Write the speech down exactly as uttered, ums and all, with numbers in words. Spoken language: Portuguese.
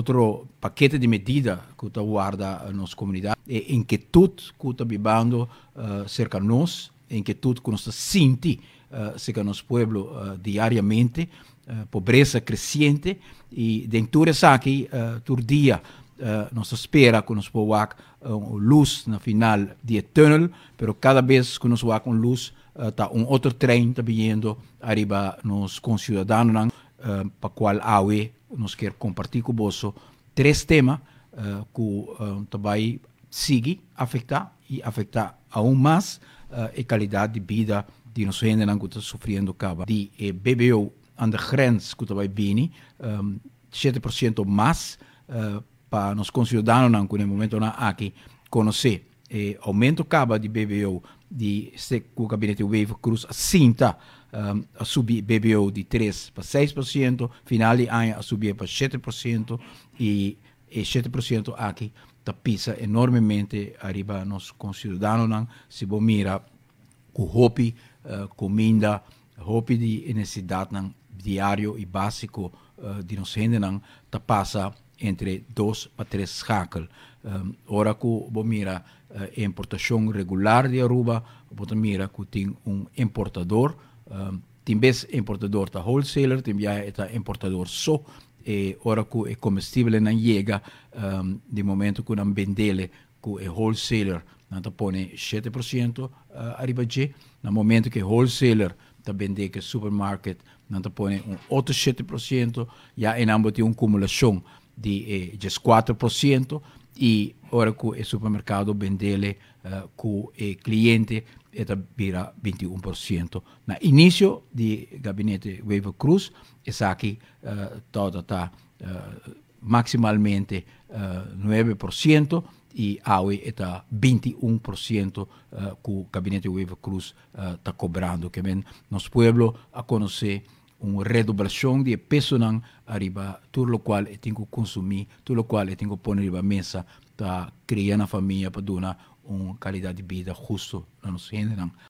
outro paquete de medidas que está guarda a nossa comunidade, é inquietude que está vivendo uh, cerca de nós, inquietude que nós sente uh, cerca do nosso povo uh, diariamente, uh, pobreza crescente, e dentro dessa aqui, uh, todo dia, uh, nós espera que nós possamos ter uh, luz no final do túnel, mas cada vez que nós vamos com luz, está uh, um outro trem está vindo arriba nos concidadãos, uh, para qual awe nós quer compartilhar com você três temas uh, que uh, também seguem afetar e afetar aún mais uh, a qualidade de vida de nós gente que está sofrendo caba de eh, B B O aan de grens que também vem um, sete por cento mais uh, para nos concidadãos que no momento na aqui conhecer eh, aumento caba de B B O de o gabinete Wave Cruz cinta um, a subir B B O de três para seis por cento, final de ano a subir para sete por cento e, e sete por cento aqui está pisa enormemente arriba nos concidadãos se você mira o hobby, uh, comida, hobby de necessidade diário e básico uh, de nós gente está passa entre dois para três schakels. Um, ora que você mira a uh, importação regular de Aruba, você mira que tem um importador, um, tem vez importador tá wholesaler, tem vez tá importador só, e ora que o comestível não chega, um, de momento que não vendele, que o wholesaler não tá põe sete por cento uh, arriba de, no momento que o wholesaler tá vende que o supermarket não tá põe um outro sete por cento, já em ambos tem uma acumulação de eh, quatro por cento, e ora que o supermercado vendele uh, que o cliente está vira vinte e um por cento. No início do gabinete Wave Cruz, essa aqui uh, todo está uh, maximalmente uh, nove por cento e hoje está vinte e um por cento uh, que o gabinete Wave Cruz está uh, cobrando, que vem nosso povo a conhecer uma redoblação de peso não arriba, tudo o qual eu tenho que consumir, tudo o qual eu tenho que pôr arriba mesa, para criar uma família, para dar uma qualidade de vida justa na nossa gente.